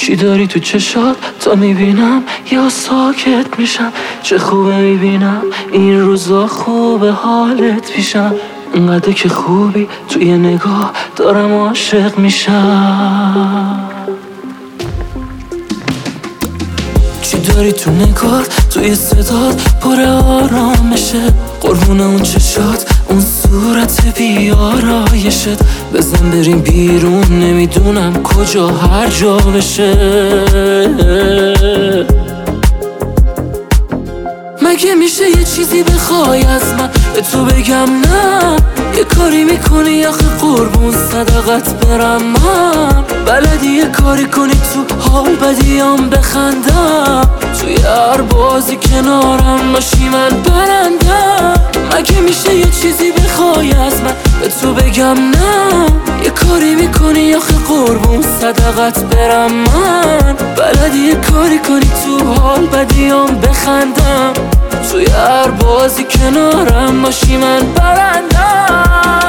چی داری تو چشات تا میبینم یا ساکت میشم؟ چه خوبه میبینم این روزا خوبه حالت پیشم، انقدر که خوبی توی نگاه دارم عاشق میشم. چی داری تو نگات توی صدات پر آرامشه، قربون اون چشات اون صورت بیارایشت، بزن بریم بیرون نمیدونم کجا هر جا بشه. مگه میشه یه چیزی بخوای از من به تو بگم نه؟ یه کاری میکنی آخه قربون صدقت برم من، بلدی یه کاری کنی تو حال بدیام بخندم، توی هر بازی کنارم باشی من برندم. مگه میشه یه چیزی بخوای از من به تو بگم نه؟ یه کاری میکنی آخه قربون صدقت برم من، بلدی یه کاری کنی تو حال بدیام بخندم، توی هر بازی کنارم باشی من برندم.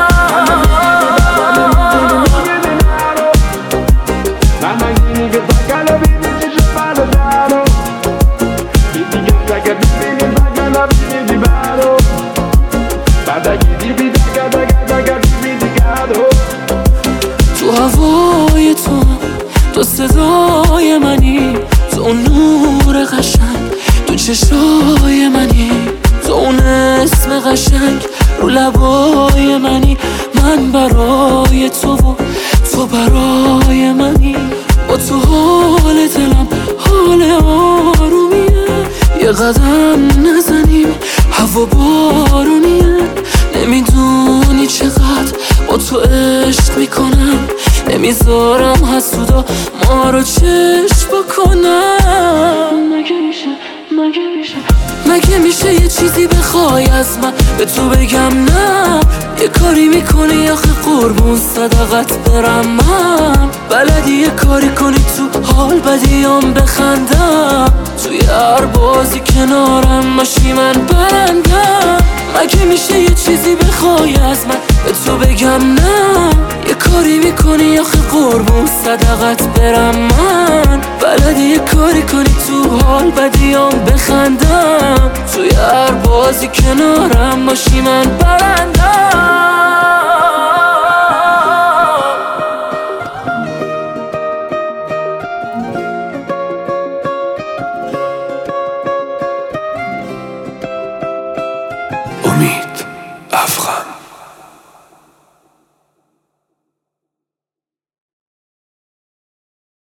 تو هوای تو صدای منی، تو نور قشنگ تو چشای منی، تو اون اسم قشنگ رو لبای منی، من برای تو و تو برای منی. با تو حال دلم حال آرومیه، یه قدم نزنیم هوا بارونیه، نمیدونی چقدر با تو عشق میکنم، نمیذارم حسودا ما رو چشم بکنم. مگه میشه یه چیزی بخوای از من به تو بگم نه؟ یه کاری میکنی آخه قربون صدقت برم من، بلدی یه کاری کنی تو حال بدیام بخندم، توی هر بازی کنارم باشی من برندم. مگه میشه یه چیزی بخوای از من به تو بگم نه؟ یه کاری میکنی آخه قربون صدقت برم من، بلدی یه کاری کنی تو حال بدیام بخندم، توی هر بازی کنارم باشی من برندم.